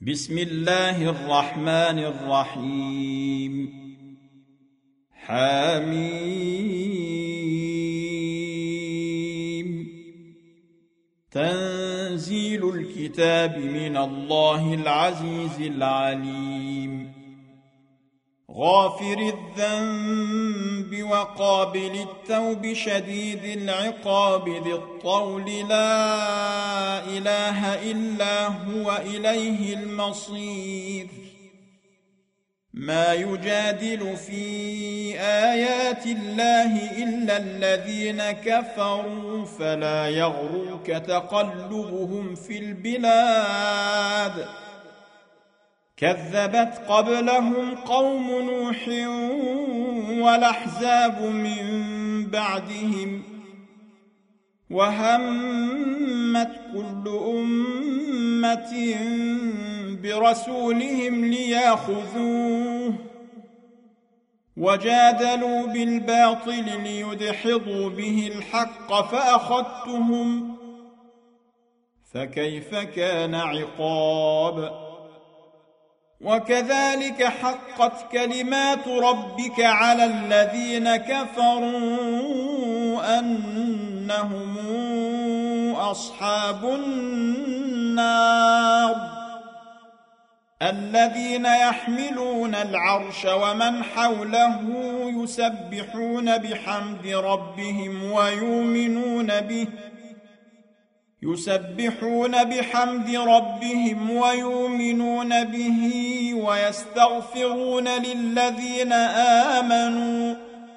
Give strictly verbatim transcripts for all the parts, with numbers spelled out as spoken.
بسم الله الرحمن الرحيم حميم تنزيل الكتاب من الله العزيز العليم غافر الذنب وقابل التوب شديد العقاب ذي الطول لا إله إلا هو إليه المصير ما يجادل في آيات الله إلا الذين كفروا فلا يغرك تقلبهم في البلاد كذبت قبلهم قوم نوح والأحزاب من بعدهم وهمت كل أمة برسولهم ليأخذوه وجادلوا بالباطل ليدحضوا به الحق فأخذتهم فكيف كان عقاب وكذلك حقت كلمات ربك على الذين كفروا أنهم أصحاب النار الذين يحملون العرش ومن حوله يسبحون بحمد ربهم ويؤمنون به يسبحون بحمد ربهم ويؤمنون به ويستغفرون للذين آمنوا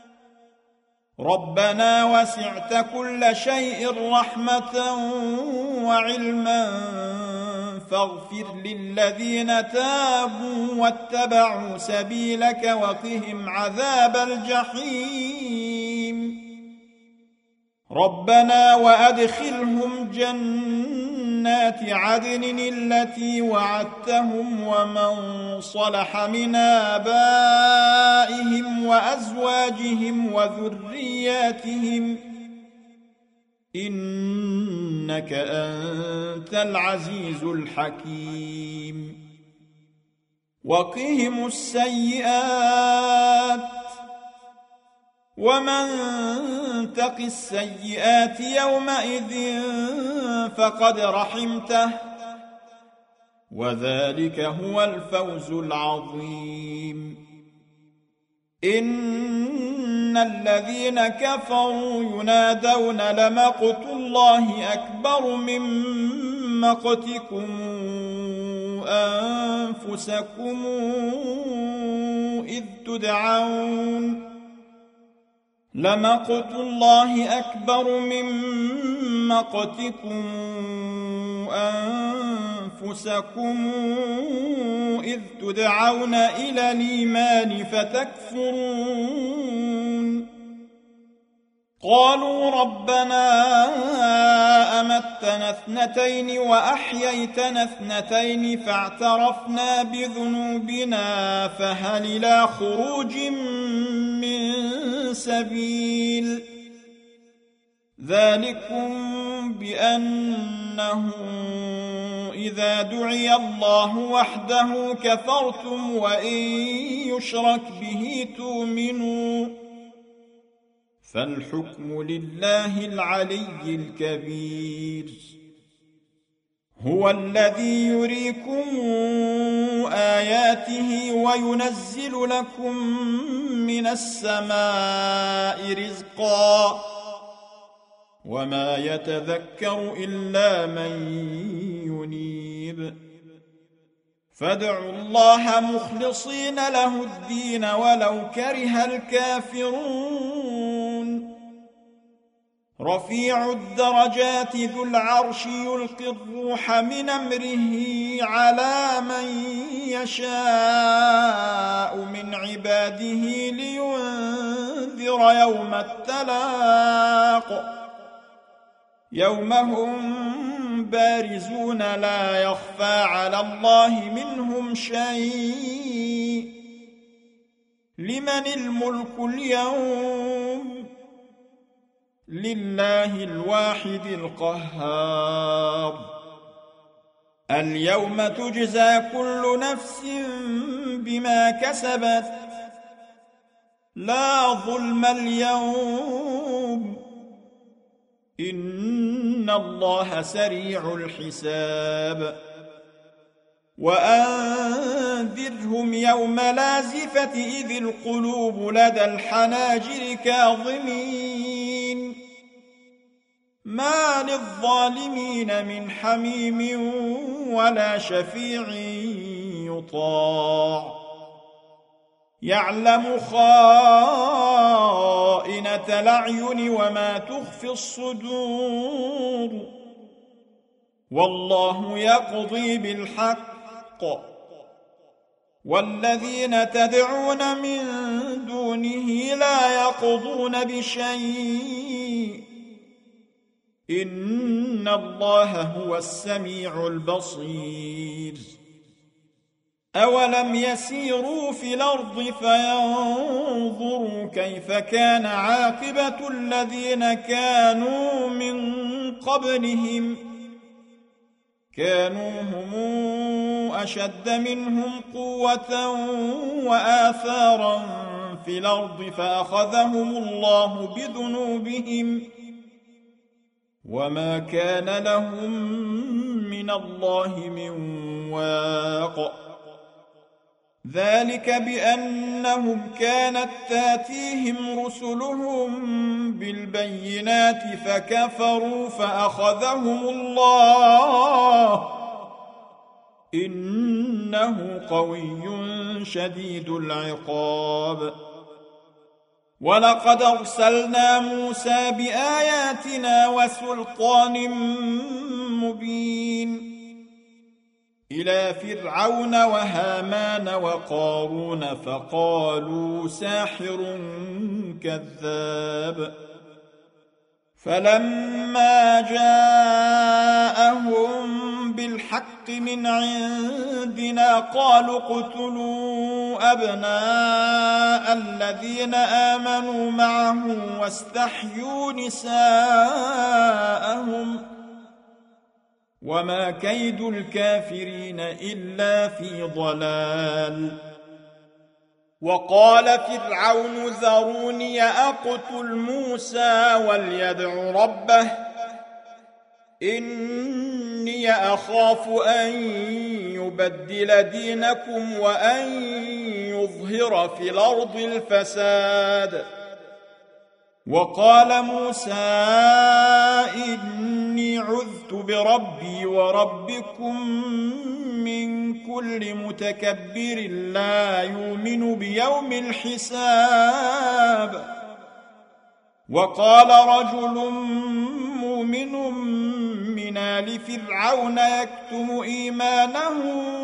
ربنا وسعت كل شيء رحمة وعلما فاغفر للذين تابوا واتبعوا سبيلك وقهم عذاب الجحيم ربنا وأدخلهم جنات عدن التي وعدتهم ومن صلح من آبائهم وأزواجهم وذرياتهم إنك أنت العزيز الحكيم وقهم السيئات ومن تق السيئات يومئذ فقد رحمته وذلك هو الفوز العظيم إن الذين كفروا ينادون لمقت الله أكبر من مقتكم أنفسكم إذ تدعون لمقت الله أكبر من مقتكم أنفسكم إذ تدعون إلى الإيمان فتكفرون قالوا ربنا أمتنا اثنتين وأحييتنا اثنتين فاعترفنا بذنوبنا فهل إلى خروج من سبيل ذلكم بأنه إذا دعي الله وحده كفرتم وإن يشرك به تؤمنوا فالحكم لله العلي الكبير هو الذي يريكم آياته وينزل لكم من السماء رزقا وما يتذكر إلا من ينيب فادعوا الله مخلصين له الدين ولو كره الكافرون رفيع الدرجات ذو العرش يلقي الروح من أمره على من يشاء من عباده لينذر يوم التلاق يوم هم بارزون لا يخفى على الله منهم شيء لمن الملك اليوم لله الواحد القهار اليوم تجزى كل نفس بما كسبت لا ظلم اليوم إن الله سريع الحساب وأنذرهم يوم لازفة إذ القلوب لدى الحناجر كاظمين ما للظالمين من حميم ولا شفيع يطاع يعلم خائنة الأعين وما تخفي الصدور والله يقضي بالحق والذين تدعون من دونه لا يقضون بشيء إن الله هو السميع البصير أولم يسيروا في الأرض فينظروا كيف كان عاقبة الذين كانوا من قبلهم كانوا هم أشد منهم قوة وآثارا في الأرض فأخذهم الله بذنوبهم وما كان لهم من الله من واق ذلك بأنهم كانت تاتيهم رسلهم بالبينات فكفروا فأخذهم الله إنه قوي شديد العقاب ولقد أرسلنا موسى بآياتنا وسلطان مبين إلى فرعون وهامان وقارون فقالوا ساحر كذاب فلما جاءهم بالحق من عندنا قالوا اقتلوا أبناء الذين آمنوا معه واستحيوا نساءهم وما كيد الكافرين إلا في ضلال وقال فرعون ذروني أقتل موسى وليدع ربه إني أخاف أن يبدل دينكم وأن يظهر في الأرض الفساد وقال موسى إني عذت بربي وربكم من كل متكبر لا يؤمن بيوم الحساب وقال رجل مؤمن من آل فرعون يكتم إيمانه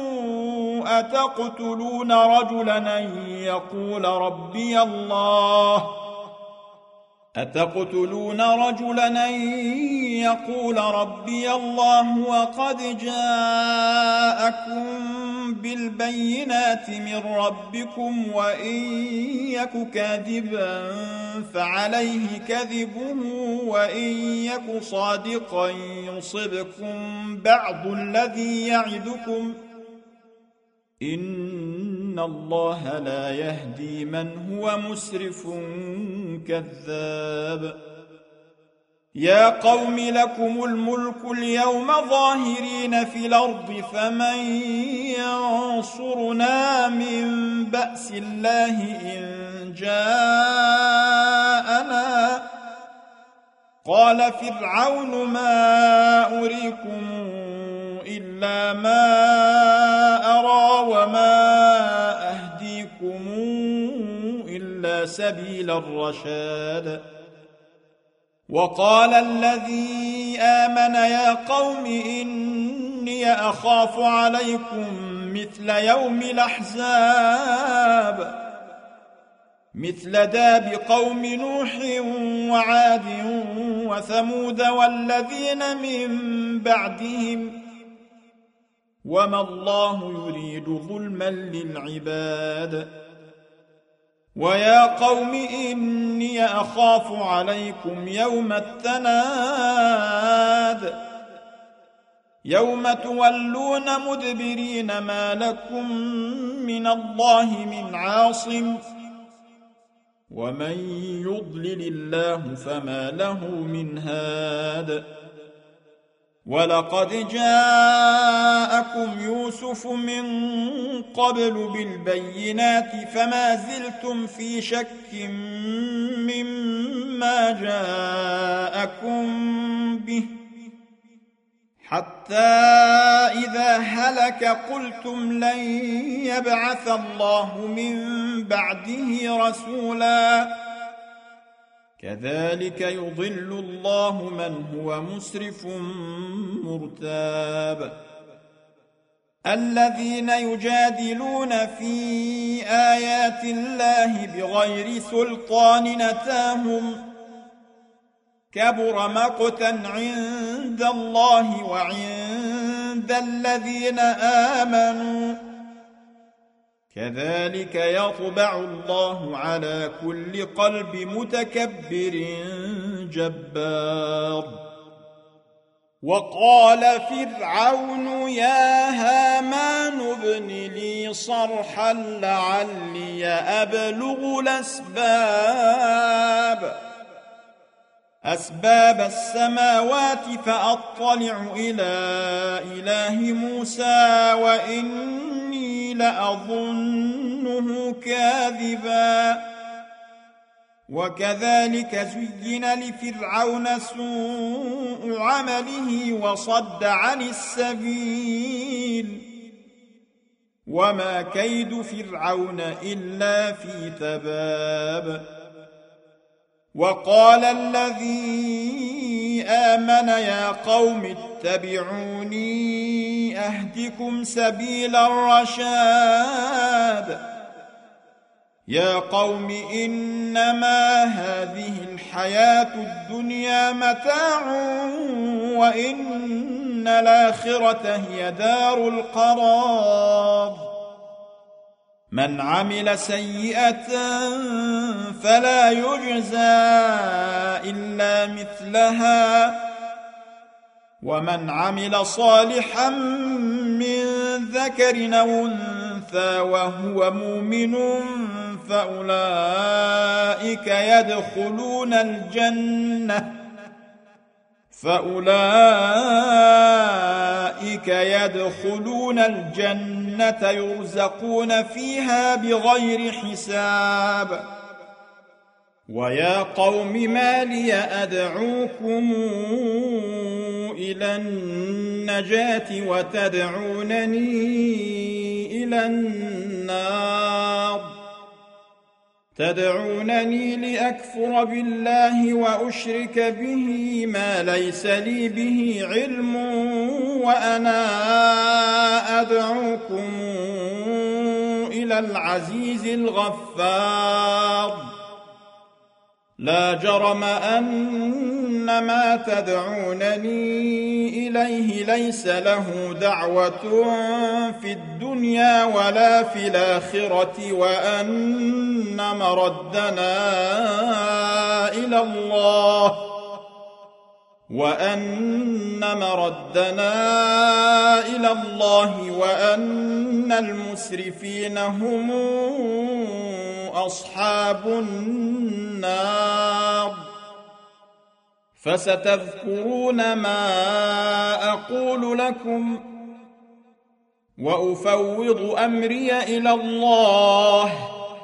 أتقتلون رجلا أن يقول ربي الله أتقتلون رجلا أن يقول ربي الله وقد جاءكم بالبينات من ربكم وإن يك كاذبا فعليه كذبه وإن يك صادقا يصبكم بعض الذي يعدكم إن الله لا يهدي من هو مسرف كذاب يا قوم لكم الملك اليوم ظاهرين في الأرض فمن ينصرنا من بأس الله إن جاءنا قال فرعون ما أريكم إلا ما أرى وما أهديكم إلا سبيل الرشاد وقال الذي آمن يا قوم إني أخاف عليكم مثل يوم الأحزاب مثل داب قوم نوح وعاد وثمود والذين من بعدهم وما الله يريد ظلما للعباد ويا قوم إني أخاف عليكم يوم التناد يوم تولون مدبرين ما لكم من الله من عاصم ومن يضلل الله فما له من هاد ولقد جاءكم يوسف من قبل بالبينات فما زلتم في شك مما جاءكم به حتى إذا هلك قلتم لن يبعث الله من بعده رسولا كذلك يضل الله من هو مسرف مرتاب الذين يجادلون في آيات الله بغير سلطان أتاهم كبر مقتا عند الله وعند الذين آمنوا كذلك يطبع الله على كل قلب متكبر جبار وقال فرعون يا هامان ابن لي صرحا لعلي أبلغ الأسباب أسباب السماوات فأطلع إلى إله موسى وإني لأظنه كاذبا وكذلك زين لفرعون سوء عمله وصد عن السبيل وما كيد فرعون إلا في تباب وقال الذي آمن يا قوم اتبعوني أهدكم سبيل الرشاد يا قوم إنما هذه الحياة الدنيا متاع وإن الآخرة هي دار القرار من عمل سيئة فلا يجزى إلا مثلها ومن عمل صالحا من ذكر أو أنثى وهو مؤمن فأولئك يدخلون الجنة فأولئك يدخلون الجنة يرزقون فيها بغير حساب ويا قوم ما لي أدعوكم إلى النجاة وتدعونني إلى النار تدعونني لأكفر بالله وأشرك به ما ليس لي به علم وأنا أدعوكم إلى العزيز الغفار لا جرم أن ما تدعونني إليه ليس له دعوة في الدنيا ولا في الآخرة وأن مردنا إلى الله وأن مردنا إلى الله وأن المسرفين هم أصحاب النار فستذكرون ما أقول لكم وأفوض أمري إلى الله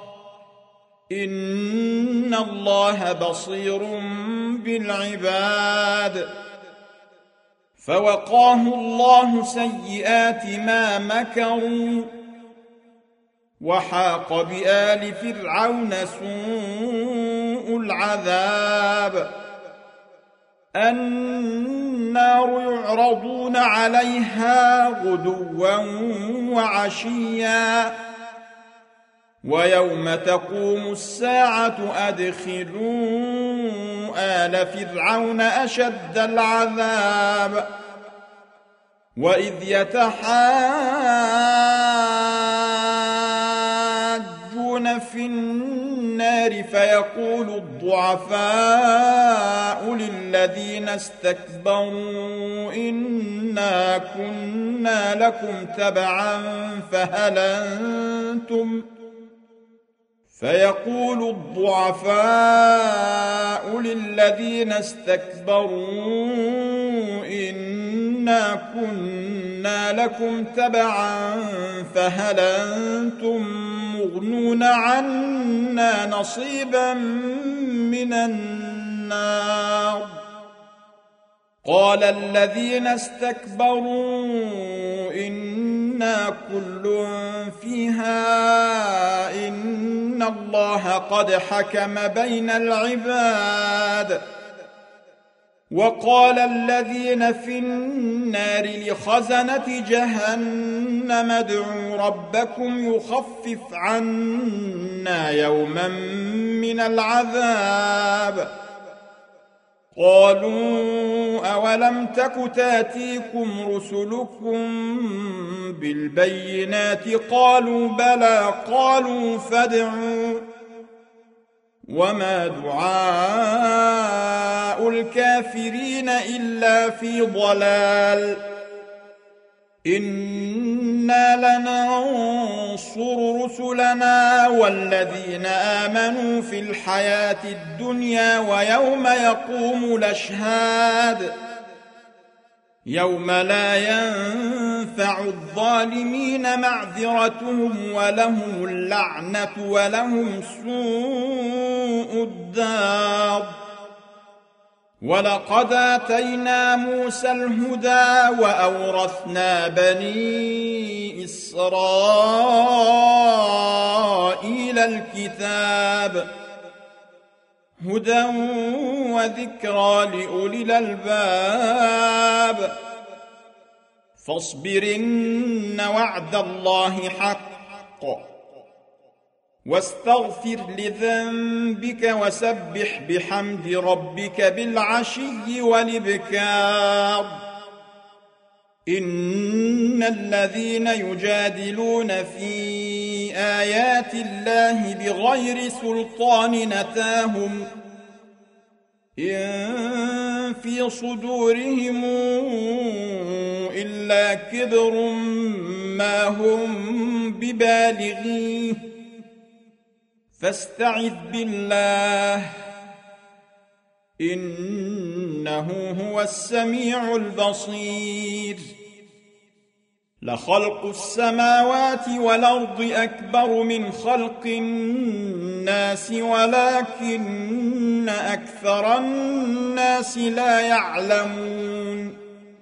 إن الله بصير بالعباد فوقاه الله سيئات ما مكروا وحاق بآل فرعون سوء العذاب النار يعرضون عليها غدوا وعشيا ويوم تقوم الساعة أدخلوا آل فرعون أشد العذاب وإذ يتحاجون في النار فيقول الضعفاء للذين استكبروا إنا كنا لكم تبعا فهل أنتم فيقول الضعفاء للذين استكبروا إنا كنا لكم تبعا فهل أنتم مغنون عنا نصيبا من النار قال الذين استكبروا إنا كل فيها إن الله قد حكم بين العباد وقال الذين في النار لخزنة جهنم ادعوا ربكم يخفف عنا يوما من العذاب قالوا أولم تك تاتيكم رسلكم بالبينات قالوا بلى قالوا فادعوا وما دعاء الكافرين إلا في ضلال إنا لننصر رسلنا والذين آمنوا في الحياة الدنيا ويوم يقوم الأشهاد يوم لا ينفع الظالمين معذرتهم ولهم اللعنة ولهم سوء الدار ولقد آتينا موسى الهدى وأورثنا بني إسرائيل الكتاب هدى وذكرى لأولي الألباب فاصبر إن وعد الله حق واستغفر لذنبك وسبح بحمد ربك بالعشي والإبكار إن الذين يجادلون في آيات الله بغير سلطان أتاهم إن في صدورهم إلا كبر ما هم ببالغيه فاستعذ بالله إنه هو السميع البصير لخلق السماوات والأرض أكبر من خلق الناس ولكن أكثر الناس لا يعلمون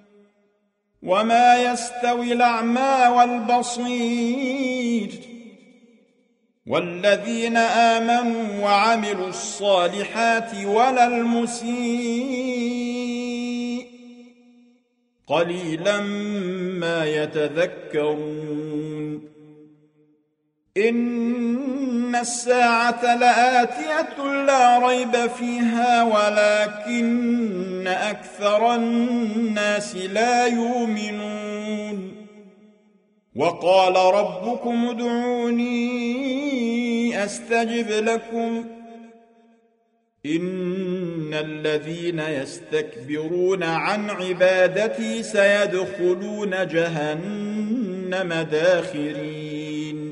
وما يستوي الأعمى والبصير والذين آمنوا وعملوا الصالحات ولا المسيء قليلا ما يتذكرون إن الساعة لآتية لا ريب فيها ولكن أكثر الناس لا يؤمنون وقال ربكم ادعوني أستجب لكم إن الذين يستكبرون عن عبادتي سيدخلون جهنم داخرين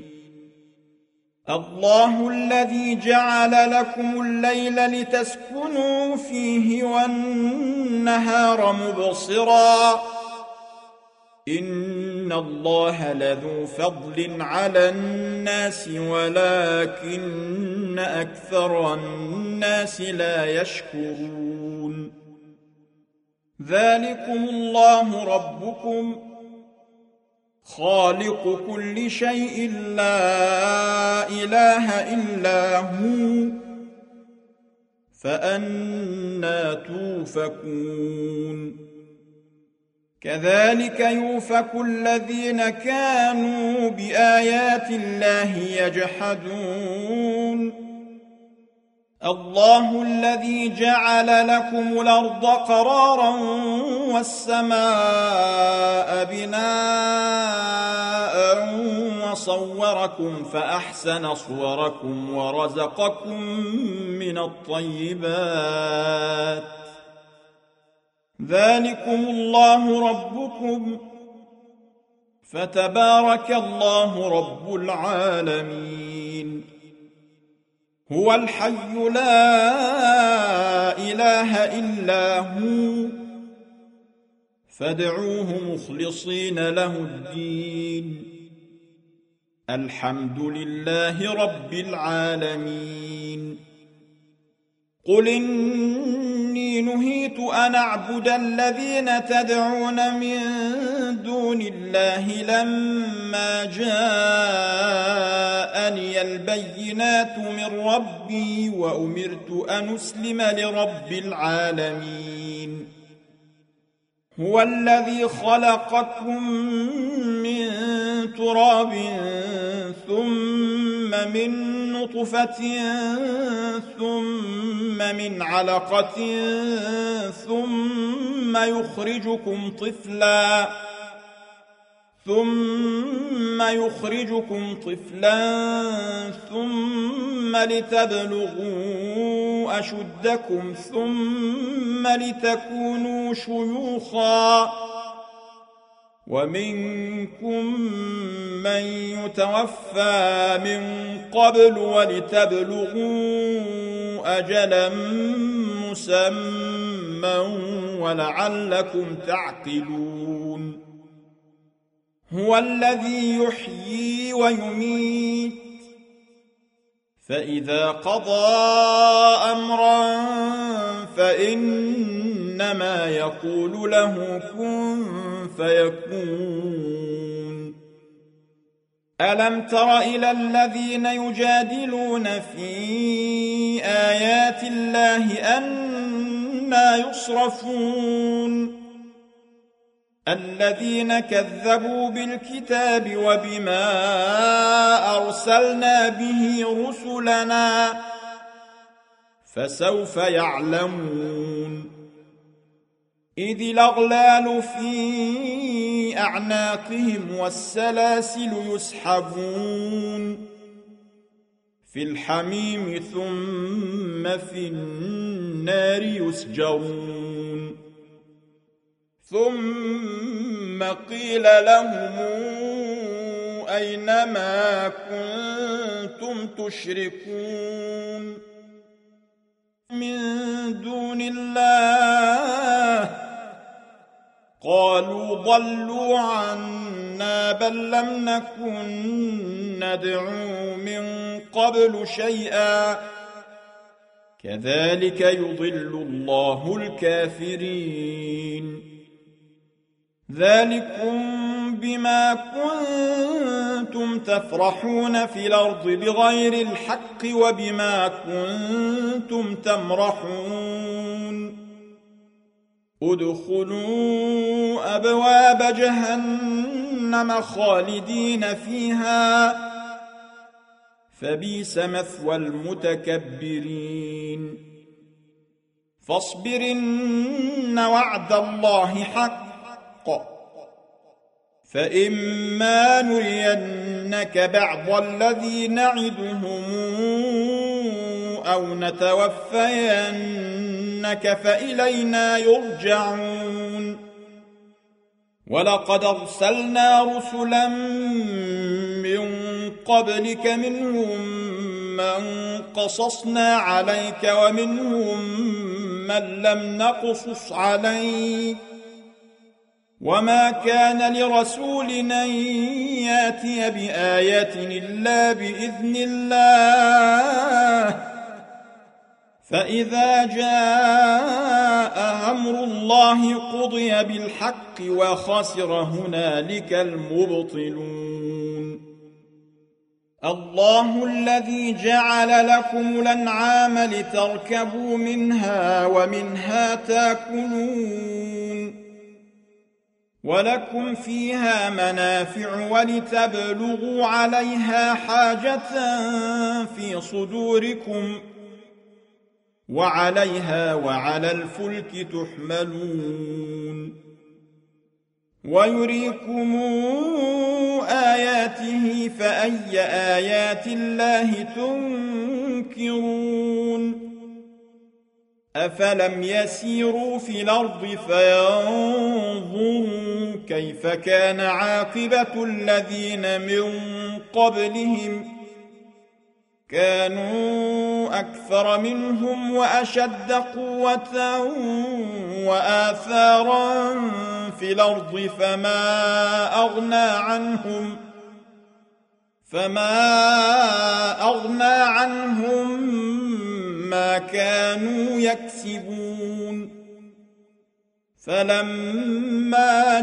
الله الذي جعل لكم الليل لتسكنوا فيه والنهار مبصرا إن الله لذو فضل على الناس ولكن أكثر الناس لا يشكرون ذلكم الله ربكم خالق كل شيء لا إله إلا هو فأنى توفكون كذلك يؤفك الذين كانوا بآيات الله يجحدون الله الذي جعل لكم الأرض قرارا والسماء بناء صوركم فأحسن صوركم ورزقكم من الطيبات ذلكم الله ربكم فتبارك الله رب العالمين هو الحي لا إله إلا هو فادعوه مخلصين له الدين الحمد لله رب العالمين قل إني نهيت أن أعبد الذين تدعون من دون الله لما جاءني البينات من ربي وأمرت أن أسلم لرب العالمين هو الذي خلقكم من تراب ثم من نطفة ثم من علقة ثم يخرجكم طفلا ثم يخرجكم طفلا ثم لتبلغوا أشدكم ثم لتكونوا شيوخا ومنكم من يتوفى من قبل ولتبلغوا أجلا مسمى ولعلكم تعقلون هو الذي يحيي ويميت فإذا قضى أمرا فإنما يقول له كن فيكون ألم تر إلى الذين يجادلون في آيات الله أنى يصرفون الذين كذبوا بالكتاب وبما أرسلنا به رسلنا فسوف يعلمون إذ الأغلال في أعناقهم والسلاسل يسحبون في الحميم ثم في النار يسجرون ثم قيل لهم أين ما كنتم تشركون من دون الله قالوا ضلوا عنا بل لم نكن ندعو من قبل شيئا كذلك يضل الله الكافرين ذلكم بما كنتم تفرحون في الأرض بغير الحق وبما كنتم تمرحون ادخلوا أبواب جهنم خالدين فيها فبئس مثوى المتكبرين فاصبر إن وعد الله حق فإما نرينك بعض الذي نعدهم أو نتوفينك فإلينا يرجعون ولقد أرسلنا رسلا من قبلك منهم من قصصنا عليك ومنهم من لم نقصص عليك وما كان لرسول أن يأتي بآية إلا بإذن الله فإذا جاء أمر الله قضي بالحق وخسر هنالك المبطلون الله الذي جعل لكم الأنعام لتركبوا منها ومنها تأكلون ولكم فيها منافع ولتبلغوا عليها حاجة في صدوركم وعليها وعلى الفلك تحملون ويريكم آياته فأي آيات الله تنكرون أفلم يسيروا في الأرض فينظروا كيف كان عاقبة الذين من قبلهم كانوا أكثر منهم وأشد قوة وآثارا في الأرض فما أغنى عنهم فما أغنى عنهم ما كانوا يكسبون فلما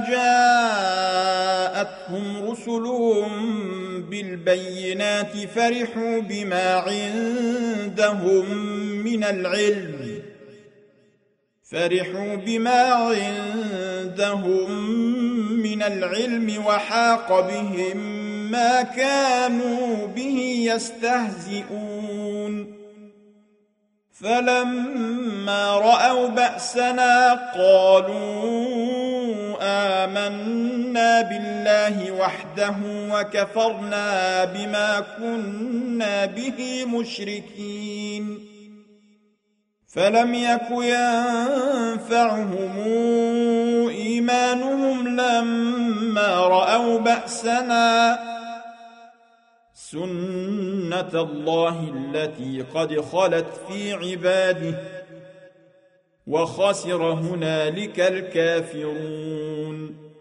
جاءتهم رسلهم بالبينات فرحوا بما عندهم من العلم فرحوا بما عندهم من العلم وحاق بهم ما كانوا به يستهزئون فلما رأوا بأسنا قالوا آمنا بالله وحده وكفرنا بما كنا به مشركين فلم يك ينفعهم إيمانهم لما رأوا بأسنا سنة الله التي قد خلت في عباده وخسر هنالك الكافرون